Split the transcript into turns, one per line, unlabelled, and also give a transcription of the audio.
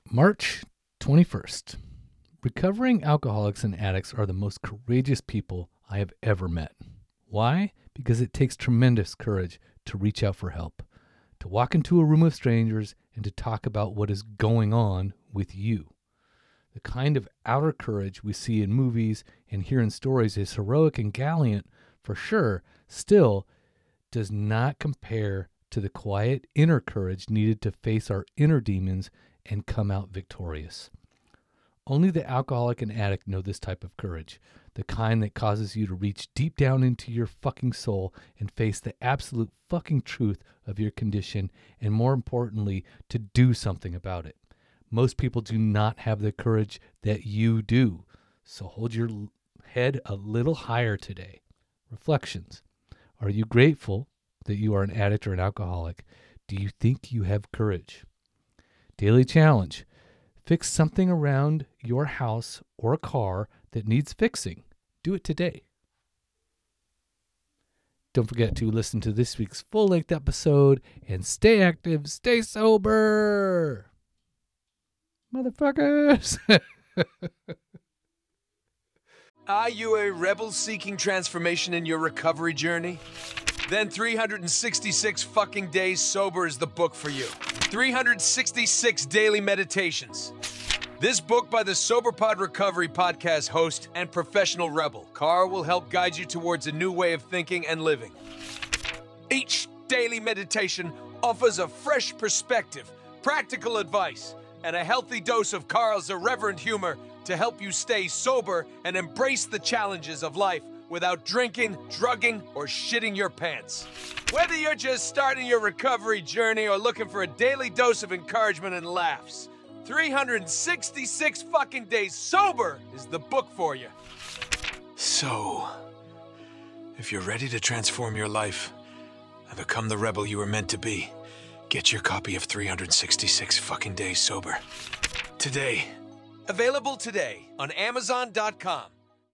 March 21st. Recovering alcoholics and addicts are the most courageous people I have ever met. Why? Because it takes tremendous courage to reach out for help, to walk into a room of strangers and to talk about what is going on with you. The kind of outer courage we see in movies and hear in stories is heroic and gallant for sure, still does not compare to the quiet inner courage needed to face our inner demons and come out victorious. Only the alcoholic and addict know this type of courage, the kind that causes you to reach deep down into your fucking soul and face the absolute fucking truth of your condition, and more importantly, to do something about it. Most people do not have the courage that you do, so hold your head a little higher today. Reflections. Are you grateful that you are an addict or an alcoholic? Do you think you have courage? Daily challenge. Fix something around your house or a car that needs fixing. Do it today. Don't forget to listen to this week's full-length episode and stay active, stay sober. Motherfuckers.
Are you a rebel seeking transformation in your recovery journey? Then 366 fucking days sober is the book for you. 366 daily meditations. This book by the SoberPod Recovery podcast host and professional rebel, Carl, will help guide you towards a new way of thinking and living. Each daily meditation offers a fresh perspective, practical advice, and a healthy dose of Carl's irreverent humor to help you stay sober and embrace the challenges of life without drinking, drugging, or shitting your pants. Whether you're just starting your recovery journey or looking for a daily dose of encouragement and laughs, 366 fucking days sober is the book for you. So, if you're ready to transform your life and become the rebel you were meant to be, get your copy of 366 fucking days sober today. Available today on Amazon.com.